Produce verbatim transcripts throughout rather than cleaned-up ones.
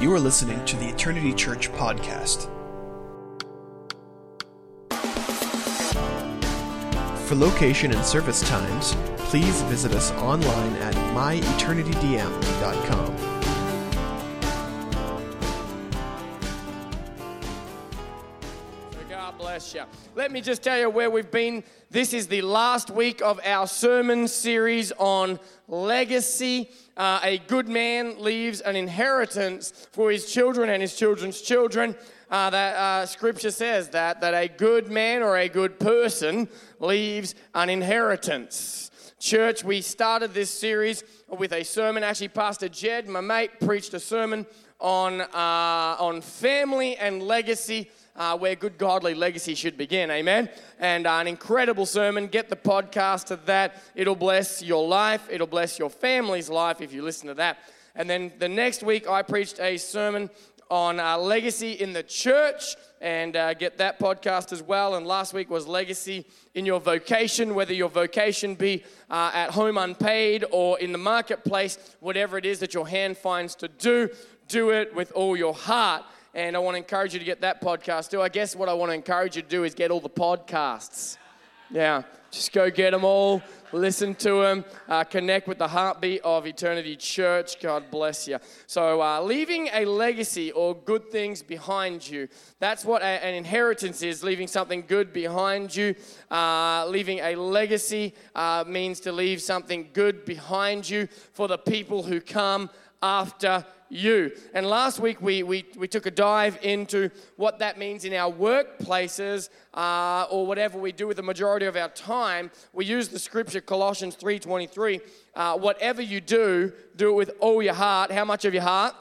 You are listening to the Eternity Church podcast. For location and service times, please visit us online at my eternity d m dot com. God bless you. Let me just tell you where we've been. This is the last week of our sermon series on legacy. Uh, a good man leaves an inheritance for his children and his children's children. Uh, that uh, scripture says that, that a good man or a good person leaves an inheritance. Church, we started this series with a sermon. Actually, Pastor Jed, my mate, preached a sermon on, uh, on family and legacy. Uh, where good godly legacy should begin, amen? And uh, an incredible sermon. Get the podcast of that. It'll bless your life. It'll bless your family's life if you listen to that. And then the next week, I preached a sermon on uh, legacy in the church, and uh, get that podcast as well. And last week was legacy in your vocation, whether your vocation be uh, at home unpaid or in the marketplace, whatever it is that your hand finds to do, do it with all your heart. And I want to encourage you to get that podcast too. I guess what I want to encourage you to do is get all the podcasts. Yeah, just go get them all, listen to them, uh, connect with the heartbeat of Eternity Church. God bless you. So uh, leaving a legacy or good things behind you, that's what a, an inheritance is, leaving something good behind you. Uh, leaving a legacy uh, means to leave something good behind you for the people who come after you. And last week we, we, we took a dive into what that means in our workplaces uh, or whatever we do with the majority of our time. We use the scripture Colossians three twenty-three. Uh, whatever you do, do it with all your heart. How much of your heart?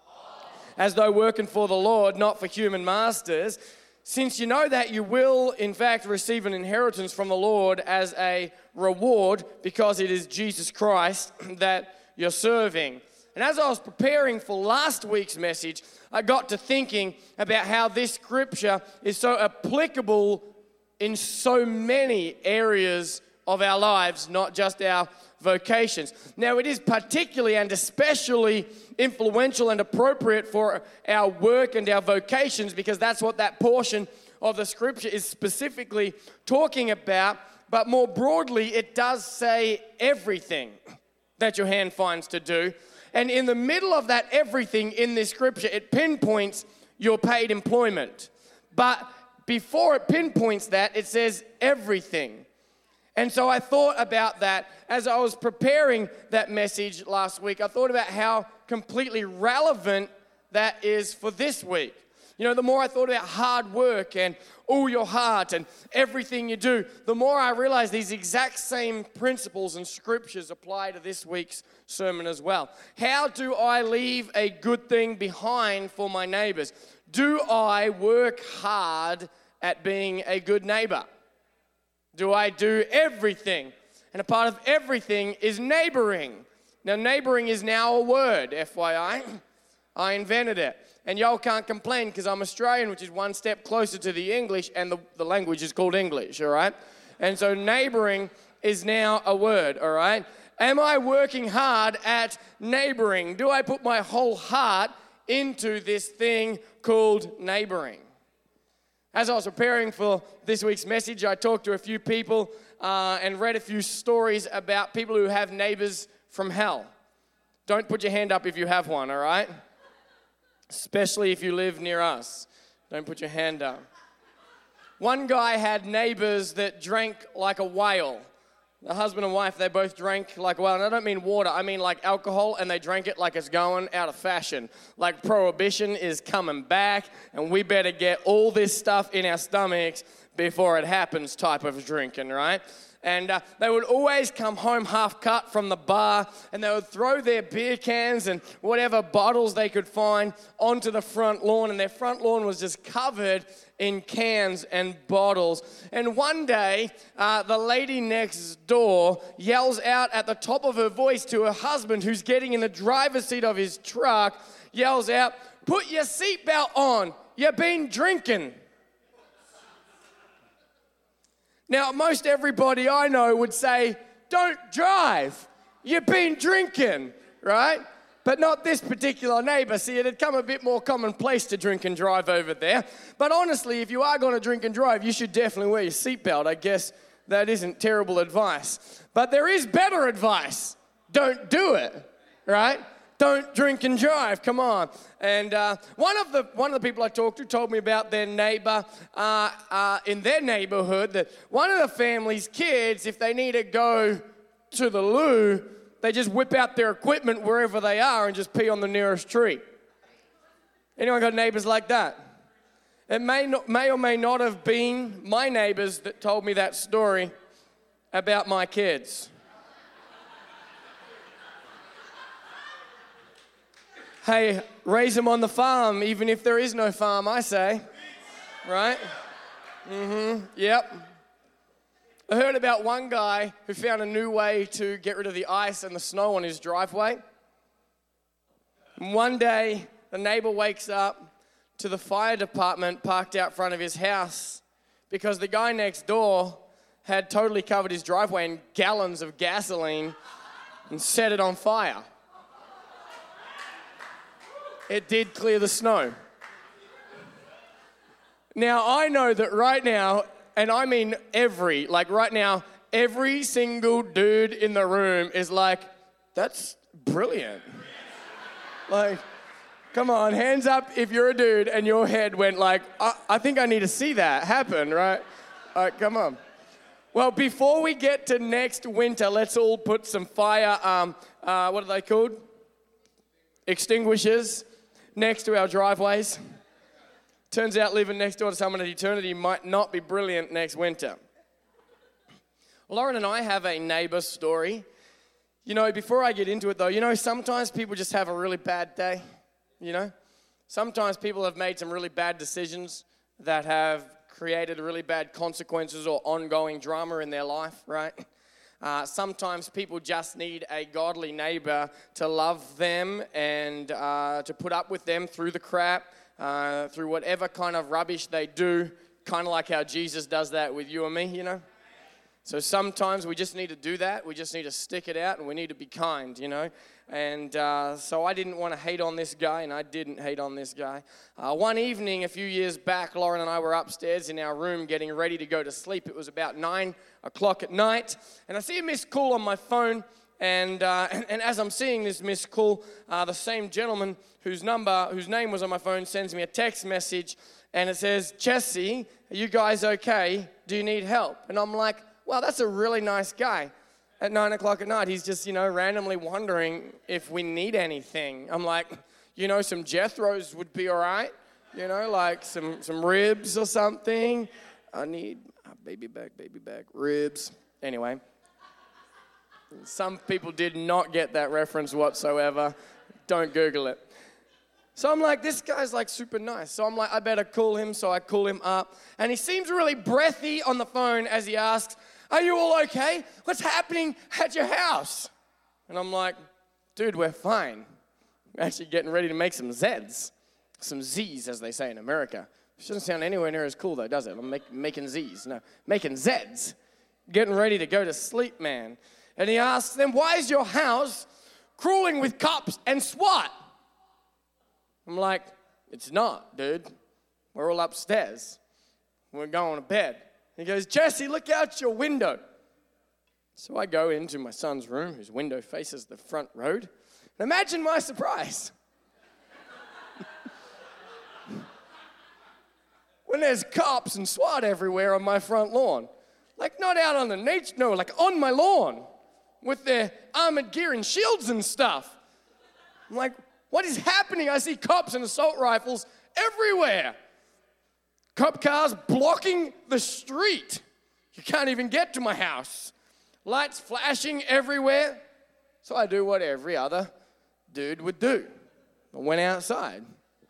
As though working for the Lord, not for human masters. Since you know that you will, in fact, receive an inheritance from the Lord as a reward because it is Jesus Christ that you're serving. And as I was preparing for last week's message, I got to thinking about how this scripture is so applicable in so many areas of our lives, not just our vocations. Now, it is particularly and especially influential and appropriate for our work and our vocations because that's what that portion of the scripture is specifically talking about. But more broadly, it does say everything that your hand finds to do. And in the middle of that everything in this scripture, it pinpoints your paid employment. But before it pinpoints that, it says everything. And so I thought about that as I was preparing that message last week. I thought about how completely relevant that is for this week. You know, the more I thought about hard work and all your heart and everything you do, the more I realized these exact same principles and scriptures apply to this week's sermon as well. How do I leave a good thing behind for my neighbors? Do I work hard at being a good neighbor? Do I do everything? And a part of everything is neighboring. Now, neighboring is now a word, F Y I. I invented it. And y'all can't complain because I'm Australian, which is one step closer to the English, and the, the language is called English, all right? And so neighboring is now a word, all right? Am I working hard at neighboring? Do I put my whole heart into this thing called neighboring? As I was preparing for this week's message, I talked to a few people uh, and read a few stories about people who have neighbors from hell. Don't put your hand up if you have one, all right? Especially if you live near us. Don't put your hand up. One guy had neighbors that drank like a whale. The husband and wife, they both drank like a whale. And I don't mean water, I mean like alcohol, and they drank it like it's going out of fashion. Like prohibition is coming back, and we better get all this stuff in our stomachs before it happens type of drinking, right? And uh, they would always come home half cut from the bar, and they would throw their beer cans and whatever bottles they could find onto the front lawn, and their front lawn was just covered in cans and bottles. And one day, uh, the lady next door yells out at the top of her voice to her husband, who's getting in the driver's seat of his truck, yells out, "Put your seatbelt on, you've been drinking." Now, most everybody I know would say, "Don't drive, you've been drinking," right? but not this particular neighbor. See, it had come a bit more commonplace to drink and drive over there. But honestly, if you are going to drink and drive, you should definitely wear your seatbelt. I guess that isn't terrible advice. But there is better advice. Don't do it, right? Don't drink and drive, come on. And uh, one of the one of the people I talked to told me about their neighbor uh, uh, in their neighborhood, that one of the family's kids, if they need to go to the loo, they just whip out their equipment wherever they are and just pee on the nearest tree. Anyone got neighbors like that? It may, not, may or may not have been my neighbors that told me that story about my kids. Hey, raise them on the farm, even if there is no farm, I say. Right? Mm-hmm. Yep. I heard about one guy who found a new way to get rid of the ice and the snow on his driveway. And one day, the neighbor wakes up to the fire department parked out front of his house because the guy next door had totally covered his driveway in gallons of gasoline and set it on fire. It did clear the snow. Now, I know that right now, and I mean every, like right now, every single dude in the room is like, that's brilliant. Like, come on, hands up if you're a dude and your head went like, I, I think I need to see that happen, right? All right, come on. Well, before we get to next winter, let's all put some fire, um, uh, what are they called? Extinguishers next to our driveways. Turns out living next door to someone at eternity might not be brilliant next winter. Lauren and I have a neighbor story. You know, before I get into it though, you know, sometimes people just have a really bad day, you know? Sometimes people have made some really bad decisions that have created really bad consequences or ongoing drama in their life, right? Uh, sometimes people just need a godly neighbor to love them and uh, to put up with them through the crap, uh, through whatever kind of rubbish they do, kind of like how Jesus does that with you and me, you know? So sometimes we just need to do that. We just need to stick it out and we need to be kind, you know? And uh, so I didn't want to hate on this guy, and I didn't hate on this guy. Uh, one evening a few years back, Lauren and I were upstairs in our room getting ready to go to sleep. It was about nine o'clock at night, and I see a missed call on my phone, and uh, and, and as I'm seeing this missed call, uh, the same gentleman whose number, whose name was on my phone sends me a text message, and it says, "Jesse, are you guys okay? Do you need help?" And I'm like, well, that's a really nice guy. At nine o'clock at night, he's just, you know, randomly wondering if we need anything. I'm like, you know, some Jethros would be all right. You know, like some, some ribs or something. I need a baby back, baby back, ribs. Anyway, some people did not get that reference whatsoever. Don't Google it. So I'm like, this guy's like super nice. So I'm like, I better call him. So I call him up. And he seems really breathy on the phone as he asks, "Are you all okay? What's happening at your house?" And I'm like, dude, we're fine. We're actually getting ready to make some Zeds. Some Z's, as they say in America. It doesn't sound anywhere near as cool, though, does it? I'm make, making Z's. No, making Zeds. Getting ready to go to sleep, man. And he asks them, "Why is your house crawling with cops and SWAT?" I'm like, "It's not, dude. We're all upstairs. We're going to bed." He goes, "Jesse, look out your window." So I go into my son's room, whose window faces the front road. And imagine my surprise when there's cops and SWAT everywhere on my front lawn. Like, not out on the nature, no, like on my lawn with their armored gear and shields and stuff. I'm like, what is happening? I see cops and assault rifles everywhere. Cop cars blocking the street. You can't even get to my house. Lights flashing everywhere. So I do what every other dude would do. I went outside.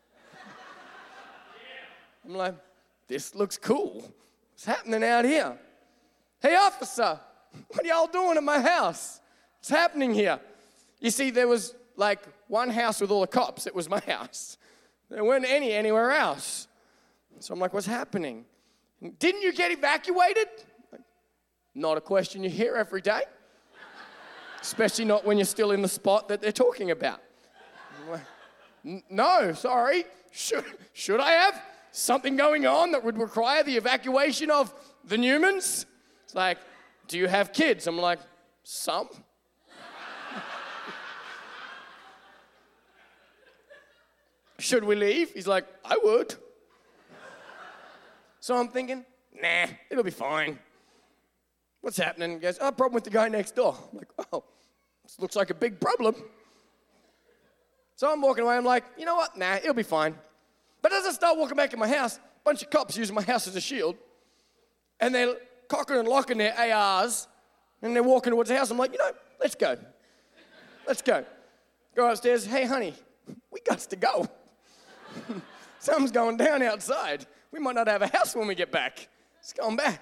I'm like, this looks cool. What's happening out here? "Hey, officer, what are y'all doing at my house? What's happening here?" You see, there was like one house with all the cops. It was my house. There weren't any anywhere else. So I'm like, what's happening? "Didn't you get evacuated?" Like, not a question you hear every day. Especially not when you're still in the spot that they're talking about. I'm like, no, sorry. Should, should I have something going on that would require the evacuation of the Newmans? It's like, do you have kids? I'm like, some. Should we leave? He's like, I would. So I'm thinking, nah, it'll be fine. What's happening? He goes, oh, problem with the guy next door. I'm like, oh, this looks like a big problem. So I'm walking away. I'm like, you know what? Nah, it'll be fine. But as I start walking back in my house, a bunch of cops using my house as a shield, and they're cocking and locking their A Rs, and they're walking towards the house. I'm like, you know, let's go. Let's go. Go upstairs. Hey, honey, we got to go. Something's going down outside. We might not have a house when we get back. It's going back.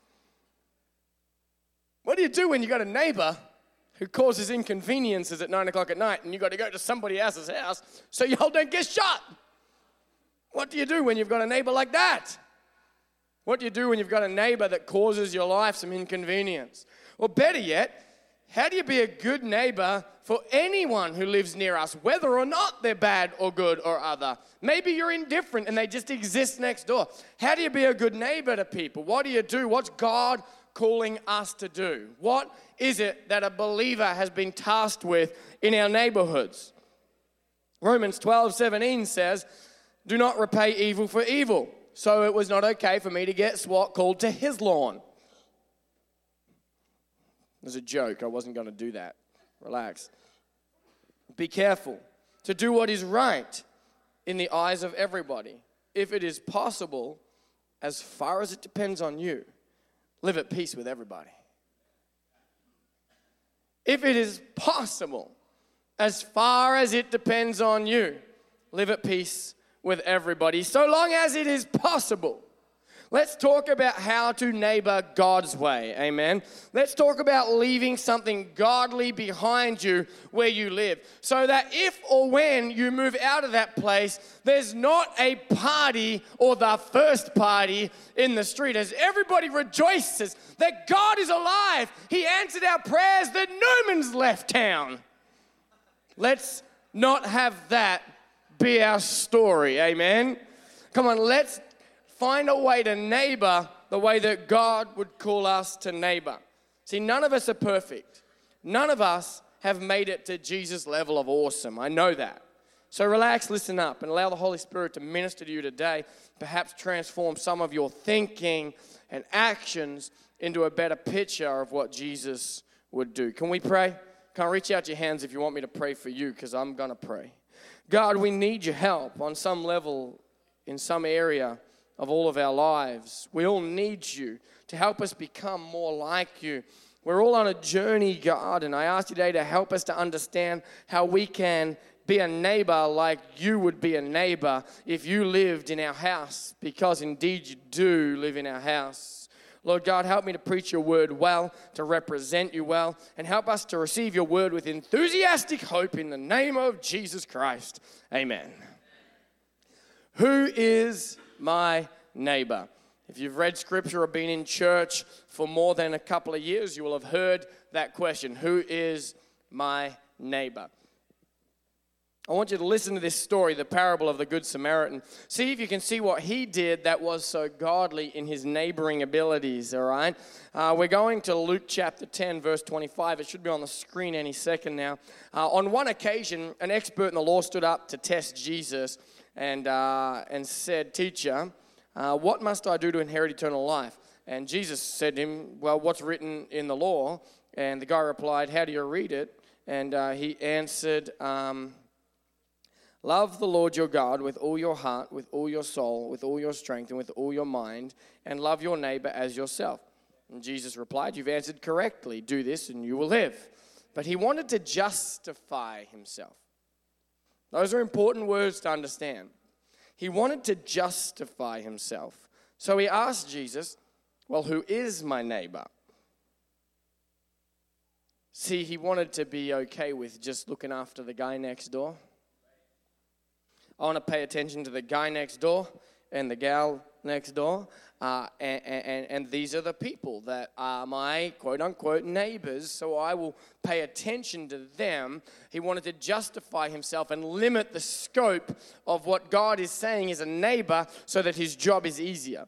What do you do when you got a neighbor who causes inconveniences at nine o'clock at night and you got to go to somebody else's house so you all don't get shot? What do you do when you've got a neighbor like that? What do you do when you've got a neighbor that causes your life some inconvenience? Or better yet, how do you be a good neighbor for anyone who lives near us, whether or not they're bad or good or other? Maybe you're indifferent and they just exist next door. How do you be a good neighbor to people? What do you do? What's God calling us to do? What is it that a believer has been tasked with in our neighborhoods? Romans twelve seventeen says, do not repay evil for evil. So it was not okay for me to get SWAT called to his lawn. It was a joke. I wasn't going to do that. Relax. Be careful to do what is right in the eyes of everybody. If it is possible, as far as it depends on you, live at peace with everybody. If it is possible, as far as it depends on you, live at peace with everybody, so long as it is possible. Let's talk about how to neighbor God's way, amen? Let's talk about leaving something godly behind you where you live, so that if or when you move out of that place, there's not a party or the first party in the street as everybody rejoices that God is alive. He answered our prayers that Newman's left town. Let's not have that be our story, amen? Come on, let's find a way to neighbor the way that God would call us to neighbor. See, none of us are perfect. None of us have made it to Jesus' level of awesome. I know that. So relax, listen up, and allow the Holy Spirit to minister to you today, perhaps transform some of your thinking and actions into a better picture of what Jesus would do. Can we pray? Can I reach out your hands if you want me to pray for you, because I'm going to pray. God, we need your help on some level, in some area of all of our lives. We all need you to help us become more like you. We're all on a journey, God, and I ask you today to help us to understand how we can be a neighbor like you would be a neighbor if you lived in our house, because indeed you do live in our house. Lord God, help me to preach your word well, to represent you well, and help us to receive your word with enthusiastic hope in the name of Jesus Christ. Amen. Who is my neighbor? If you've read scripture or been in church for more than a couple of years, you will have heard that question. Who is my neighbor? I want you to listen to this story, the parable of the Good Samaritan. See if you can see what he did that was so godly in his neighboring abilities, all right? Uh, we're going to Luke chapter ten, verse twenty-five. It should be on the screen any second now. Uh, on one occasion, an expert in the law stood up to test Jesus and, uh, and said, Teacher, uh, what must I do to inherit eternal life? And Jesus said to him, well, what's written in the law? And the guy replied, how do you read it? And uh, he answered, um, love the Lord your God with all your heart, with all your soul, with all your strength, and with all your mind, and love your neighbor as yourself. And Jesus replied, you've answered correctly. Do this and you will live. But he wanted to justify himself. Those are important words to understand. He wanted to justify himself. So he asked Jesus, well, who is my neighbor? See, he wanted to be okay with just looking after the guy next door. I want to pay attention to the guy next door, and the gal next door. Uh, and, and, and these are the people that are my quote-unquote neighbors, so I will pay attention to them. He wanted to justify himself and limit the scope of what God is saying is a neighbor so that his job is easier.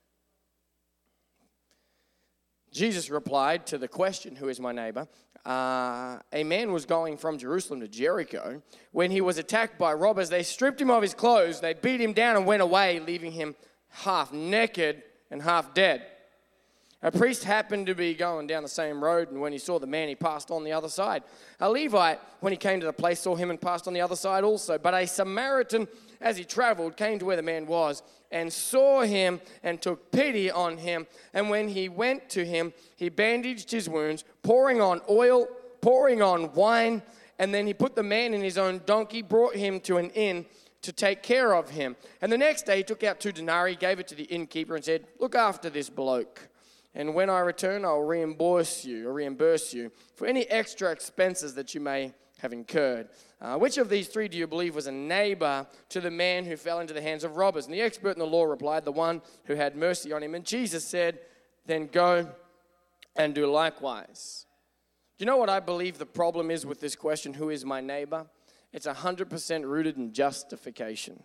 Jesus replied to the question, who is my neighbor? Uh, a man was going from Jerusalem to Jericho. When he was attacked by robbers, they stripped him of his clothes, they beat him down and went away, leaving him half naked and half dead. A priest happened to be going down the same road, and when he saw the man, he passed on the other side. A Levite, when he came to the place, saw him and passed on the other side also. But a Samaritan, as he traveled, came to where the man was and saw him and took pity on him. And when he went to him, he bandaged his wounds, pouring on oil, pouring on wine, and then he put the man in his own donkey, brought him to an inn to take care of him. And the next day he took out two denarii, gave it to the innkeeper and said, "Look after this bloke. And when I return, I'll reimburse you or reimburse you for any extra expenses that you may have incurred." Uh, which of these three do you believe was a neighbor to the man who fell into the hands of robbers? And the expert in the law replied, "The one who had mercy on him." And Jesus said, "Then go and do likewise." Do you know what I believe the problem is with this question, who is my neighbor? It's one hundred percent rooted in justification.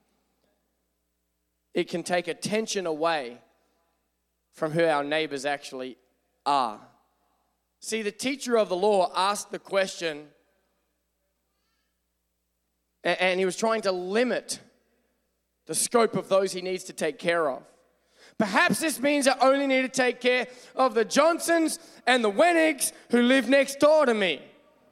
It can take attention away from who our neighbors actually are. See, the teacher of the law asked the question, and he was trying to limit the scope of those he needs to take care of. Perhaps this means I only need to take care of the Johnsons and the Wenigs who live next door to me.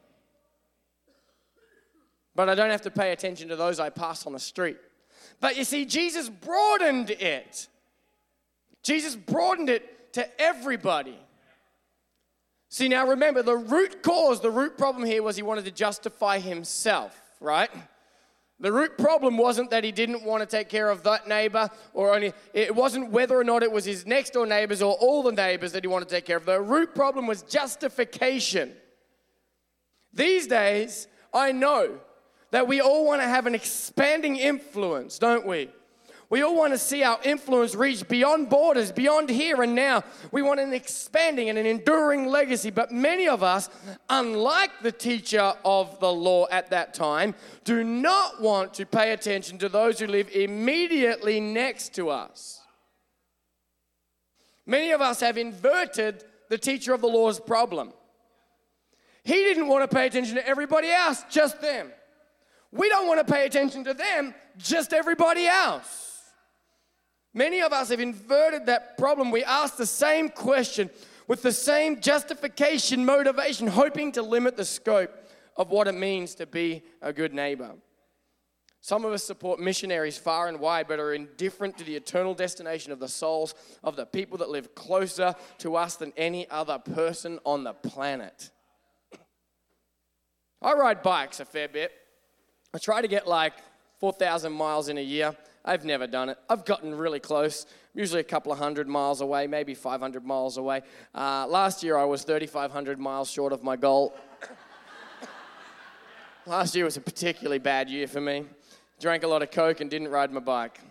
But I don't have to pay attention to those I pass on the street. But you see, Jesus broadened it. Jesus broadened it to everybody. See, now remember, the root cause, the root problem here was he wanted to justify himself, right? The root problem wasn't that he didn't want to take care of that neighbor, or only, it wasn't whether or not it was his next door neighbors or all the neighbors that he wanted to take care of. The root problem was justification. These days, I know that we all want to have an expanding influence, don't we? We all want to see our influence reach beyond borders, beyond here and now. We want an expanding and an enduring legacy. But many of us, unlike the teacher of the law at that time, do not want to pay attention to those who live immediately next to us. Many of us have inverted the teacher of the law's problem. He didn't want to pay attention to everybody else, just them. We don't want to pay attention to them, just everybody else. Many of us have inverted that problem. We ask the same question with the same justification, motivation, hoping to limit the scope of what it means to be a good neighbor. Some of us support missionaries far and wide, but are indifferent to the eternal destination of the souls of the people that live closer to us than any other person on the planet. I ride bikes a fair bit. I try to get like four thousand miles in a year. I've never done it. I've gotten really close, usually a couple of hundred miles away, maybe five hundred miles away. Uh, last year I was thirty-five hundred miles short of my goal. Last year was a particularly bad year for me. Drank a lot of Coke and didn't ride my bike.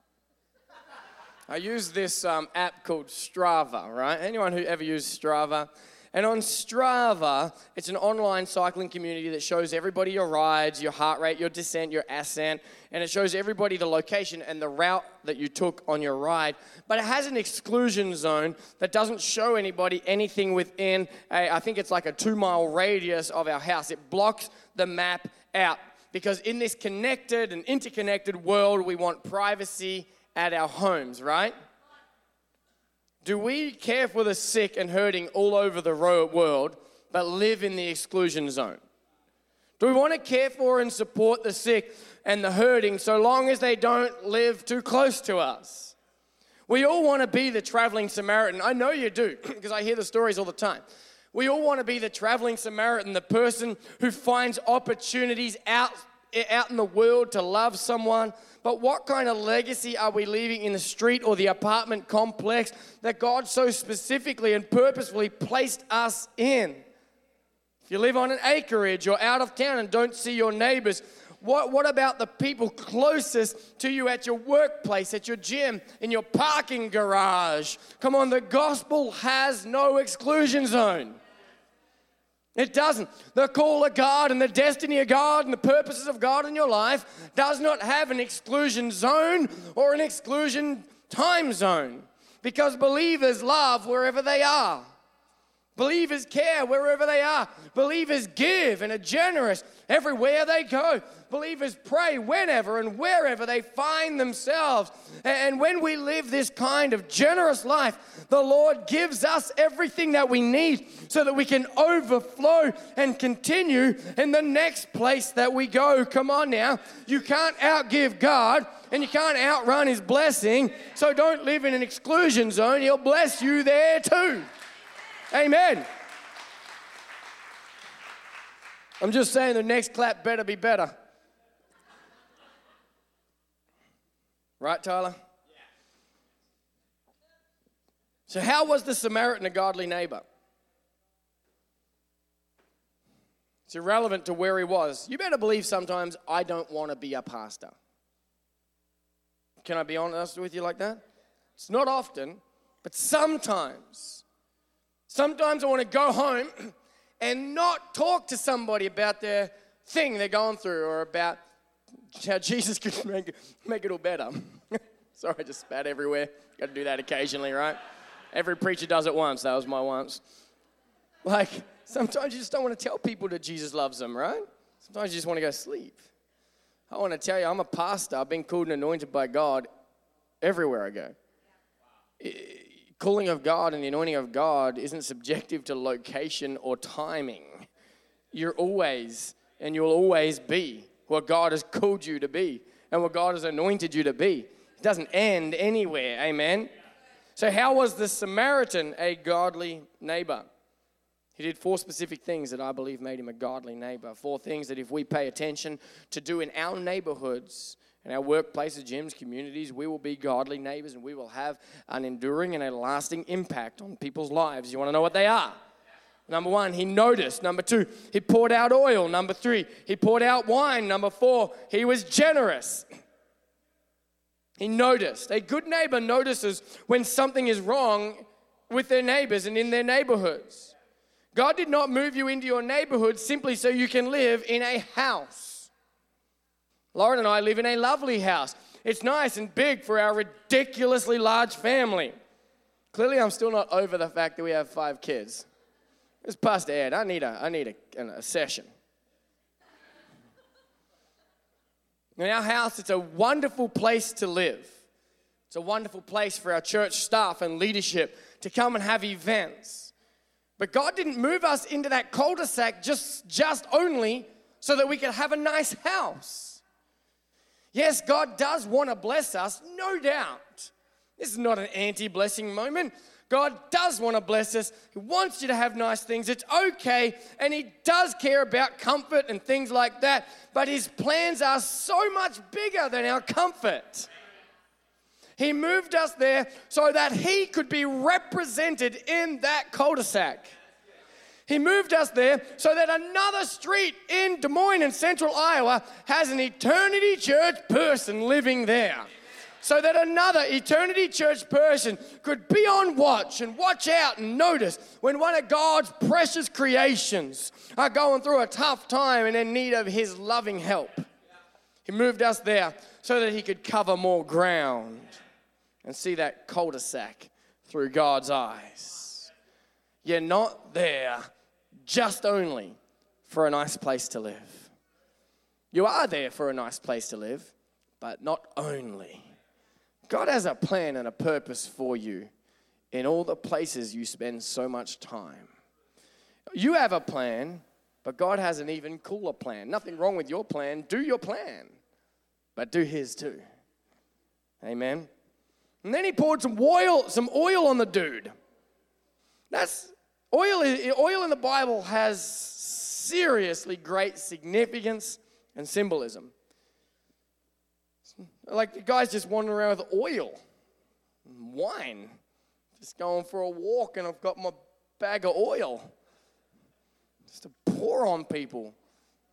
I used this um, app called Strava, right? Anyone who ever used Strava? And on Strava, it's an online cycling community that shows everybody your rides, your heart rate, your descent, your ascent, and it shows everybody the location and the route that you took on your ride. But it has an exclusion zone that doesn't show anybody anything within, a, I think it's like a two-mile radius of our house. It blocks the map out because in this connected and interconnected world, we want privacy at our homes, right? Do we care for the sick and hurting all over the world, but live in the exclusion zone? Do we want to care for and support the sick and the hurting so long as they don't live too close to us? We all want to be the traveling Samaritan. I know you do, because I hear the stories all the time. We all want to be the traveling Samaritan, the person who finds opportunities out, out in the world to love someone. But what kind of legacy are we leaving in the street or the apartment complex that God so specifically and purposefully placed us in? If you live on an acreage or out of town and don't see your neighbors, What, what about the people closest to you at your workplace, at your gym, in your parking garage? Come on, the gospel has no exclusion zone. It doesn't. The call of God and the destiny of God and the purposes of God in your life does not have an exclusion zone or an exclusion time zone, because believers love wherever they are. Believers care wherever they are. Believers give and are generous everywhere they go. Believers pray whenever and wherever they find themselves. And when we live this kind of generous life, the Lord gives us everything that we need so that we can overflow and continue in the next place that we go. Come on now. You can't outgive God and you can't outrun His blessing. So don't live in an exclusion zone. He'll bless you there too. Amen. I'm just saying the next clap better be better. Right, Tyler? Yeah. So how was the Samaritan a godly neighbor? It's irrelevant to where he was. You better believe sometimes I don't want to be a pastor. Can I be honest with you like that? It's not often, but sometimes. Sometimes I want to go home and not talk to somebody about their thing they're going through or about how Jesus could make it, make it all better. Sorry, I just spat everywhere. Got to do that occasionally, right? Every preacher does it once. That was my once. Like, sometimes you just don't want to tell people that Jesus loves them, right? Sometimes you just want to go sleep. I want to tell you, I'm a pastor. I've been called and anointed by God everywhere I go. It, Calling of God and the anointing of God isn't subjective to location or timing. You're always and you'll always be what God has called you to be and what God has anointed you to be. It doesn't end anywhere, amen? So how was the Samaritan a godly neighbor? He did four specific things that I believe made him a godly neighbor. Four things that if we pay attention to do in our neighborhoods, in our workplaces, gyms, communities, we will be godly neighbors and we will have an enduring and a lasting impact on people's lives. You want to know what they are? Number one, he noticed. Number two, he poured out oil. Number three, he poured out wine. Number four, he was generous. He noticed. A good neighbor notices when something is wrong with their neighbors and in their neighborhoods. God did not move you into your neighborhood simply so you can live in a house. Lauren and I live in a lovely house. It's nice and big for our ridiculously large family. Clearly, I'm still not over the fact that we have five kids. It's Pastor Ed. I need a, I need a, a session. In our house, it's a wonderful place to live. It's a wonderful place for our church staff and leadership to come and have events. But God didn't move us into that cul-de-sac just, just only so that we could have a nice house. Yes, God does want to bless us, no doubt. This is not an anti-blessing moment. God does want to bless us. He wants you to have nice things. It's okay, and He does care about comfort and things like that, but His plans are so much bigger than our comfort. He moved us there so that He could be represented in that cul-de-sac. He moved us there so that another street in Des Moines in central Iowa has an Eternity Church person living there. So that another Eternity Church person could be on watch and watch out and notice when one of God's precious creations are going through a tough time and in need of His loving help. He moved us there so that He could cover more ground and see that cul-de-sac through God's eyes. You're not there just only for a nice place to live. You are there for a nice place to live, but not only. God has a plan and a purpose for you in all the places you spend so much time. You have a plan, but God has an even cooler plan. Nothing wrong with your plan. Do your plan, but do His too. Amen. And then He poured some oil, some oil on the dude. That's Oil, oil in the Bible has seriously great significance and symbolism. Like the guy's just wandering around with oil, and wine, just going for a walk, and I've got my bag of oil just to pour on people.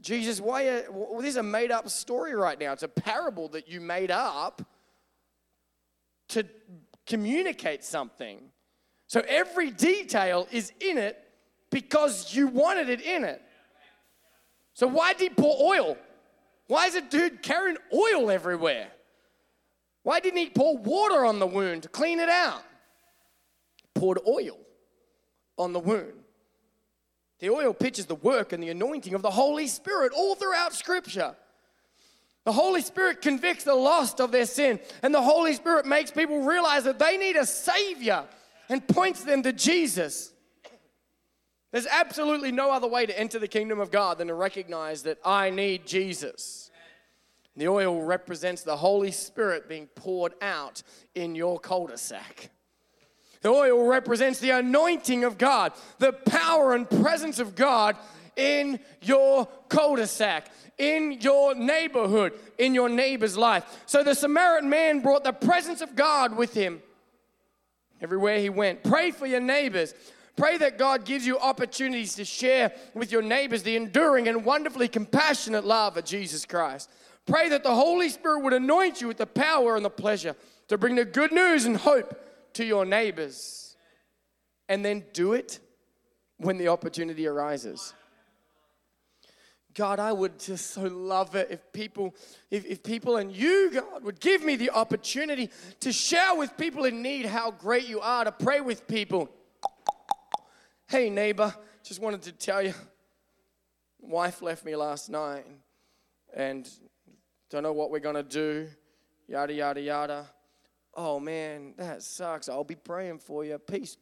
Jesus, why are, well, this is a made-up story right now. It's a parable that you made up to communicate something. So every detail is in it because you wanted it in it. So why did he pour oil? Why is a dude carrying oil everywhere? Why didn't he pour water on the wound to clean it out? He poured oil on the wound. The oil pictures the work and the anointing of the Holy Spirit all throughout Scripture. The Holy Spirit convicts the lost of their sin, and the Holy Spirit makes people realize that they need a Savior and points them to Jesus. There's absolutely no other way to enter the kingdom of God than to recognize that I need Jesus. The oil represents the Holy Spirit being poured out in your cul-de-sac. The oil represents the anointing of God, the power and presence of God in your cul-de-sac, in your neighborhood, in your neighbor's life. So the Samaritan man brought the presence of God with him everywhere he went. Pray for your neighbors. Pray that God gives you opportunities to share with your neighbors the enduring and wonderfully compassionate love of Jesus Christ. Pray that the Holy Spirit would anoint you with the power and the pleasure to bring the good news and hope to your neighbors. And then do it when the opportunity arises. God, I would just so love it if people, if, if people and you, God, would give me the opportunity to share with people in need how great you are, to pray with people. Hey, neighbor, just wanted to tell you, wife left me last night and don't know what we're going to do, yada, yada, yada. Oh, man, that sucks. I'll be praying for you. Peace.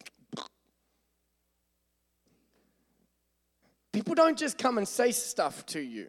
People don't just come and say stuff to you.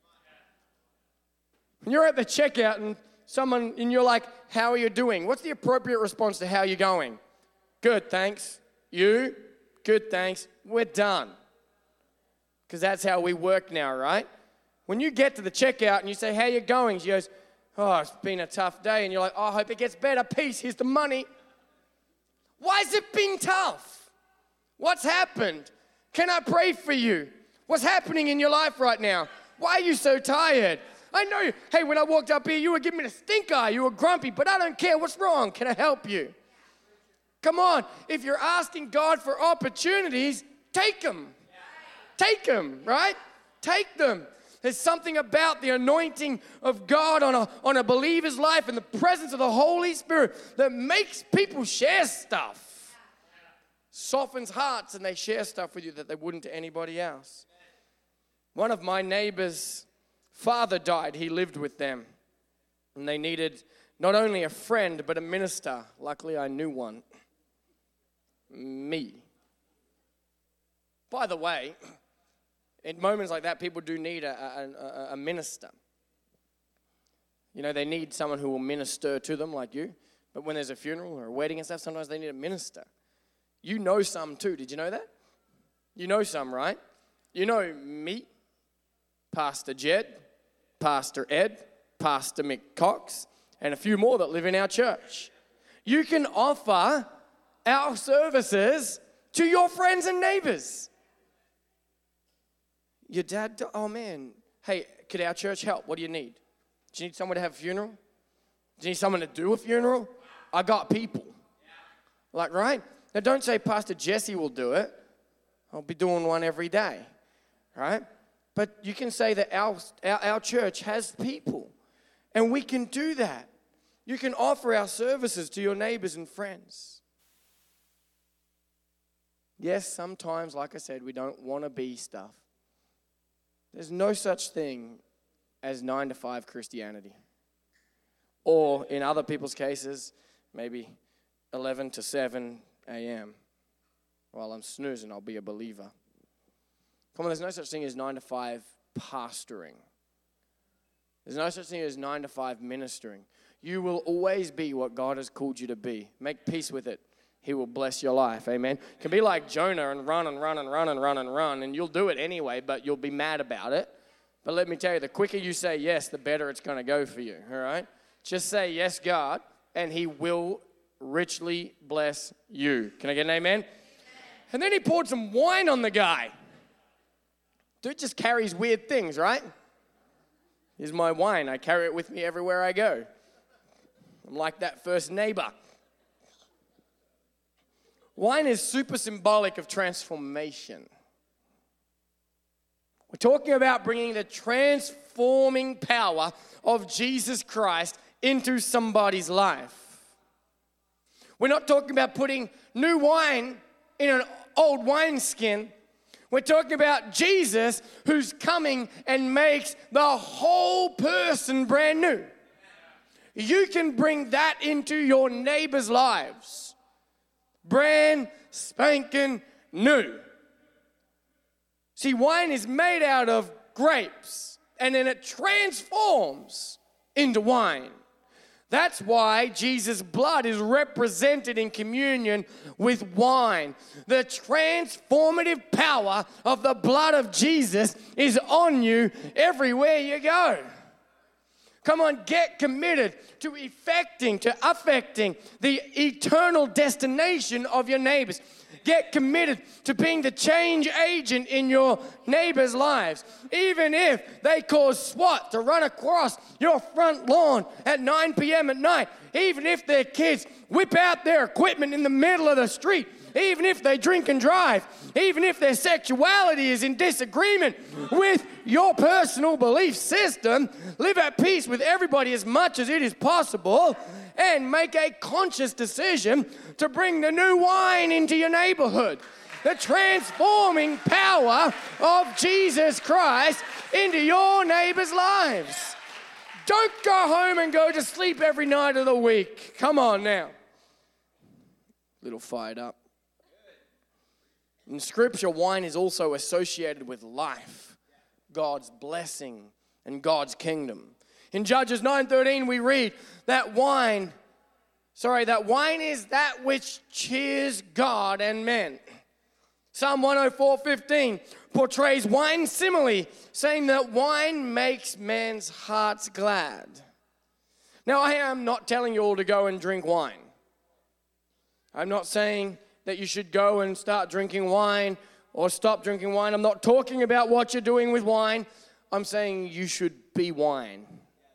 When you're at the checkout and someone, and you're like, how are you doing? What's the appropriate response to how you're going? Good, thanks. You? Good, thanks. We're done. Because that's how we work now, right? When you get to the checkout and you say, how you going? She goes, oh, it's been a tough day. And you're like, oh, I hope it gets better. Peace, here's the money. Why has it been tough? What's happened? Can I pray for you? What's happening in your life right now? Why are you so tired? I know you. Hey, when I walked up here, you were giving me the stink eye. You were grumpy, but I don't care. What's wrong? Can I help you? Come on. If you're asking God for opportunities, take them. Take them, right? Take them. There's something about the anointing of God on a, on a believer's life and the presence of the Holy Spirit that makes people share stuff. Softens hearts and they share stuff with you that they wouldn't to anybody else. One of my neighbors' father died. He lived with them. And they needed not only a friend, but a minister. Luckily, I knew one. Me. By the way, in moments like that, people do need a, a, a minister. You know, they need someone who will minister to them like you. But when there's a funeral or a wedding and stuff, sometimes they need a minister. You know some too. Did you know that? You know some, right? You know me, Pastor Jed, Pastor Ed, Pastor Mick Cox, and a few more that live in our church. You can offer our services to your friends and neighbors. Your dad, oh man, hey, could our church help? What do you need? Do you need someone to have a funeral? Do you need someone to do a funeral? I got people. Like, right? Now, don't say Pastor Jesse will do it. I'll be doing one every day, right? But you can say that our, our, our church has people, and we can do that. You can offer our services to your neighbors and friends. Yes, sometimes, like I said, we don't want to be stuff. There's no such thing as nine to five Christianity. Or in other people's cases, maybe eleven to seven a.m. While I'm snoozing, I'll be a believer. Come on, there's no such thing as nine to five pastoring. There's no such thing as nine to five ministering. You will always be what God has called you to be. Make peace with it. He will bless your life, amen. You can be like Jonah and run and run and run and run and run, and you'll do it anyway, but you'll be mad about it. But let me tell you, the quicker you say yes, the better it's going to go for you, all right? Just say yes, God, and he will richly bless you. Can I get an amen? Amen. And then he poured some wine on the guy. Dude just carries weird things, right? Here's my wine. I carry it with me everywhere I go. I'm like that first neighbor. Wine is super symbolic of transformation. We're talking about bringing the transforming power of Jesus Christ into somebody's life. We're not talking about putting new wine in an old wineskin. We're talking about Jesus who's coming and makes the whole person brand new. You can bring that into your neighbor's lives. Brand spanking new. See, wine is made out of grapes, and then it transforms into wine. That's why Jesus' blood is represented in communion with wine. The transformative power of the blood of Jesus is on you everywhere you go. Come on, get committed to effecting, to affecting the eternal destination of your neighbors. Get committed to being the change agent in your neighbors' lives. Even if they cause SWAT to run across your front lawn at nine p.m. at night. Even if their kids whip out their equipment in the middle of the street. Even if they drink and drive. Even if their sexuality is in disagreement with your personal belief system. Live at peace with everybody as much as it is possible. And make a conscious decision to bring the new wine into your neighborhood. The transforming power of Jesus Christ into your neighbors' lives. Don't go home and go to sleep every night of the week. Come on now. A little fired up. In Scripture, wine is also associated with life, God's blessing, and God's kingdom. In Judges nine thirteen, we read that wine, sorry, that wine is that which cheers God and men. Psalm one oh four fifteen portrays wine simile, saying that wine makes men's hearts glad. Now, I am not telling you all to go and drink wine. I'm not saying that you should go and start drinking wine or stop drinking wine. I'm not talking about what you're doing with wine. I'm saying you should be wine.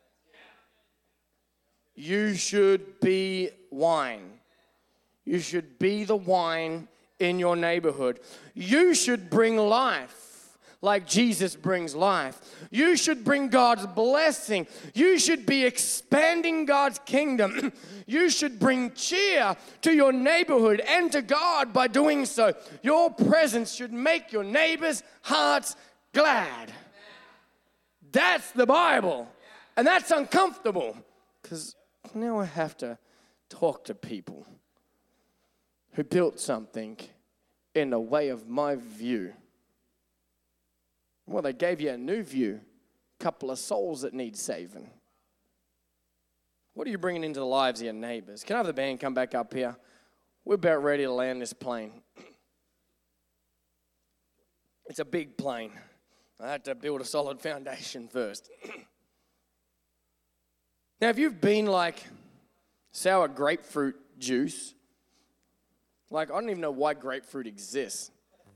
You should be wine. You should be the wine in your neighborhood. You should bring life like Jesus brings life. You should bring God's blessing. You should be expanding God's kingdom. You should bring cheer to your neighborhood and to God by doing so. Your presence should make your neighbors' hearts glad. That's the Bible. And that's uncomfortable because now I have to talk to people who built something in the way of my view. Well, they gave you a new view, a couple of souls that need saving. What are you bringing into the lives of your neighbors? Can I have the band come back up here? We're about ready to land this plane. It's a big plane. I had to build a solid foundation first. Now, if you've been like sour grapefruit juice, like I don't even know why grapefruit exists.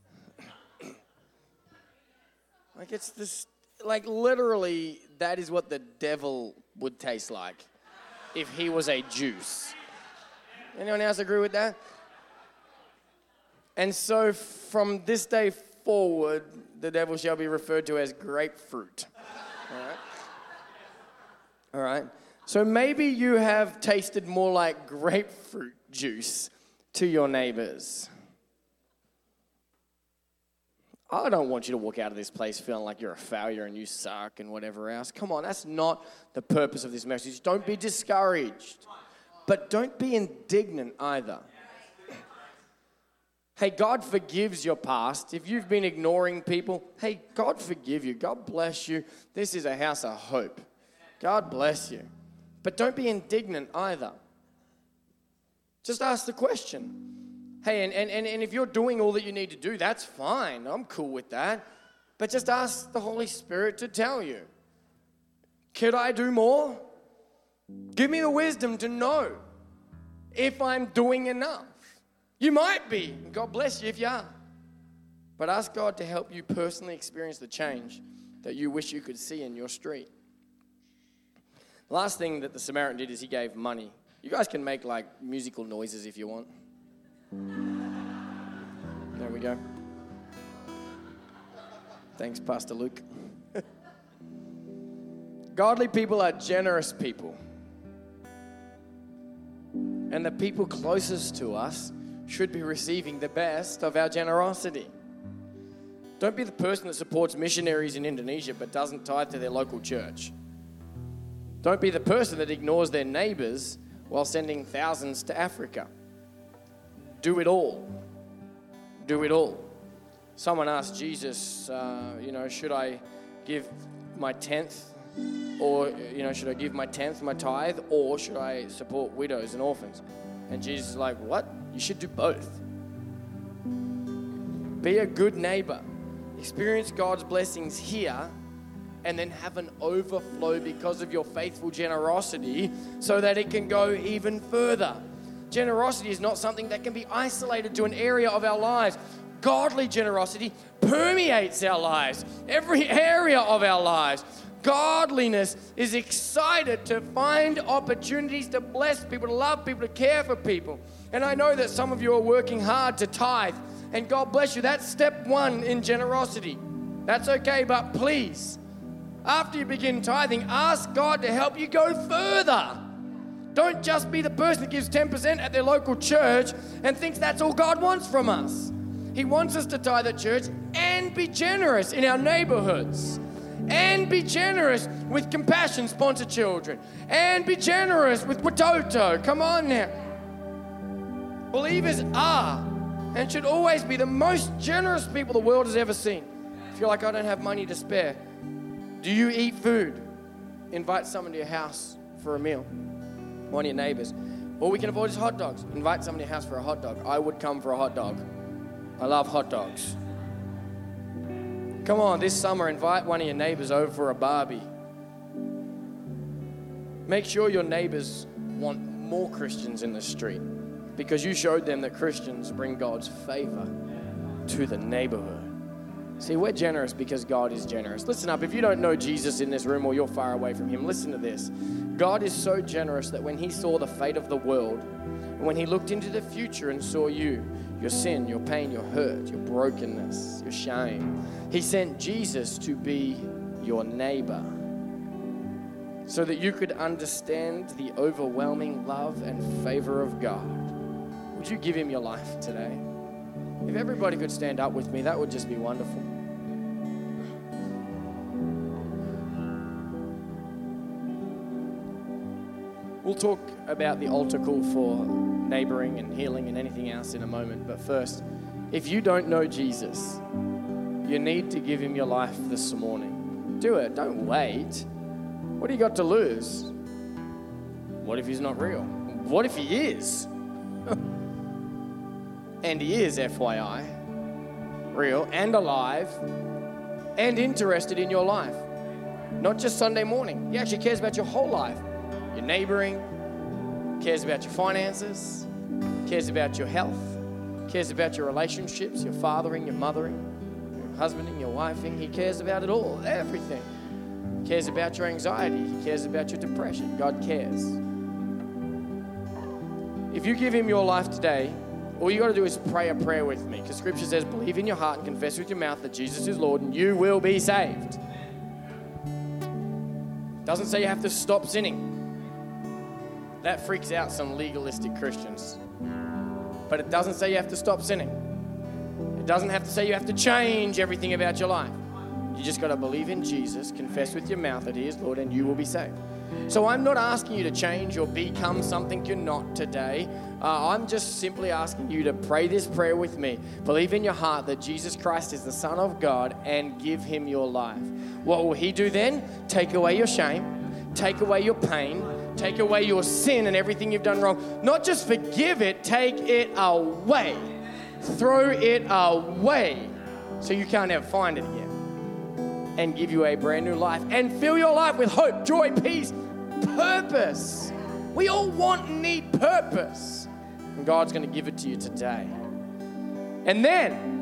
Like it's this, like literally that is what the devil would taste like if he was a juice. Anyone else agree with that? And so from this day forward, the devil shall be referred to as grapefruit. All right? All right? So maybe you have tasted more like grapefruit juice to your neighbors. I don't want you to walk out of this place feeling like you're a failure and you suck and whatever else. Come on, that's not the purpose of this message. Don't be discouraged, but don't be indignant either. Hey, God forgives your past. If you've been ignoring people, hey, God forgive you. God bless you. This is a house of hope. God bless you. But don't be indignant either. Just ask the question. Hey, and, and, and if you're doing all that you need to do, that's fine. I'm cool with that. But just ask the Holy Spirit to tell you. Could I do more? Give me the wisdom to know if I'm doing enough. You might be. God bless you if you are. But but ask God to help you personally experience the change that you wish you could see in your street. The last thing that the Samaritan did is he gave money. You guys can make like musical noises if you want. There we go. Thanks, Pastor Luke. Godly people are generous people. And the people closest to us should be receiving the best of our generosity. Don't be the person that supports missionaries in Indonesia but doesn't tithe to their local church. Don't be the person that ignores their neighbors while sending thousands to Africa. Do it all. Do it all. Someone asked Jesus, uh, you know, should I give my tenth? Or, you know, should I give my tenth, my tithe? Or should I support widows and orphans? And Jesus is like, what? You should do both. Be a good neighbor. Experience God's blessings here and then have an overflow because of your faithful generosity so that it can go even further. Generosity is not something that can be isolated to an area of our lives. Godly generosity permeates our lives, every area of our lives. Godliness is excited to find opportunities to bless people, to love people, to care for people. And I know that some of you are working hard to tithe, and God bless you. That's step one in generosity. That's okay, but please, after you begin tithing, ask God to help you go further. Don't just be the person that gives ten percent at their local church and thinks that's all God wants from us. He wants us to tithe at church and be generous in our neighborhoods. And be generous with Compassion Sponsor Children. And be generous with Watoto. Come on now. Believers are and should always be the most generous people the world has ever seen. If you're like, I don't have money to spare. Do you eat food? Invite someone to your house for a meal. One of your neighbors. All we can avoid is hot dogs. Invite someone to your house for a hot dog. I would come for a hot dog. I love hot dogs. Come on, this summer, invite one of your neighbors over for a barbie. Make sure your neighbors want more Christians in the street because you showed them that Christians bring God's favor to the neighborhood. See, we're generous because God is generous. Listen up, if you don't know Jesus in this room or you're far away from him, listen to this. God is so generous that when he saw the fate of the world, when he looked into the future and saw you, your sin, your pain, your hurt, your brokenness, your shame, he sent Jesus to be your neighbor so that you could understand the overwhelming love and favor of God. Would you give him your life today? If everybody could stand up with me, that would just be wonderful. We'll talk about the altar call for neighboring and healing and anything else in a moment. But first, if you don't know Jesus, you need to give him your life this morning. Do it. Don't wait. What do you got to lose? What if he's not real? What if he is? And he is, F Y I, real and alive and interested in your life. Not just Sunday morning. He actually cares about your whole life. Your neighboring, cares about your finances, cares about your health, cares about your relationships, your fathering, your mothering, your husbanding, your wifing. He cares about it all, everything. He cares about your anxiety. He cares about your depression. God cares. If you give him your life today, all you got to do is pray a prayer with me, because Scripture says, believe in your heart and confess with your mouth that Jesus is Lord and you will be saved. Doesn't say you have to stop sinning. That freaks out some legalistic Christians. But it doesn't say you have to stop sinning. It doesn't have to say you have to change everything about your life. You just got to believe in Jesus, confess with your mouth that he is Lord, and you will be saved. So I'm not asking you to change or become something you're not today. Uh, I'm just simply asking you to pray this prayer with me. Believe in your heart that Jesus Christ is the Son of God and give him your life. What will he do then? Take away your shame, take away your pain, take away your sin and everything you've done wrong. Not just forgive it, take it away. Throw it away so you can't ever find it again. And give you a brand new life and fill your life with hope, joy, peace, purpose. We all want and need purpose. And God's going to give it to you today. And then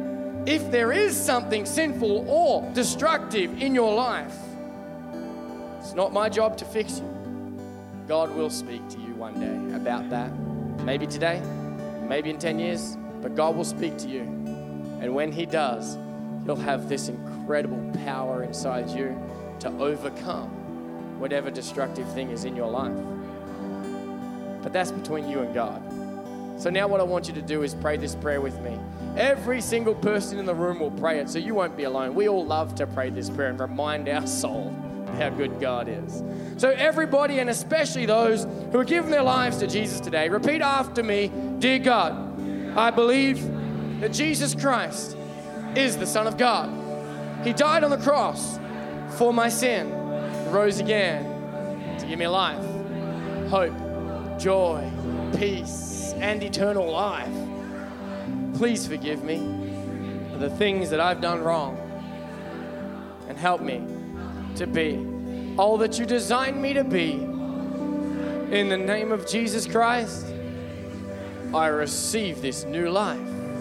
if there is something sinful or destructive in your life, it's not my job to fix you. God will speak to you one day about that. Maybe today, maybe in ten years, but God will speak to you. And when he does, you'll have this incredible power inside you to overcome whatever destructive thing is in your life. But that's between you and God. So now what I want you to do is pray this prayer with me. Every single person in the room will pray it, so you won't be alone. We all love to pray this prayer and remind our soul how good God is. So everybody, and especially those who are giving their lives to Jesus today, repeat after me. Dear God, I believe that Jesus Christ is the Son of God. He died on the cross for my sin, rose again to give me life, hope, joy, peace, and eternal life. Please forgive me for the things that I've done wrong and help me to be all that you designed me to be. In the name of Jesus Christ, I receive this new life.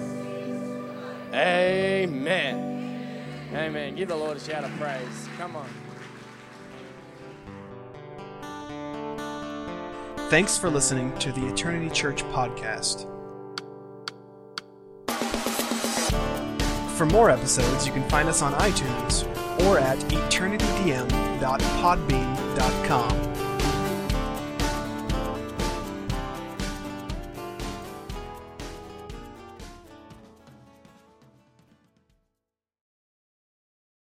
Amen. Amen. Give the Lord a shout of praise. Come on. Thanks for listening to the Eternity Church podcast. For more episodes, you can find us on iTunes or at eternity d m dot podbean dot com.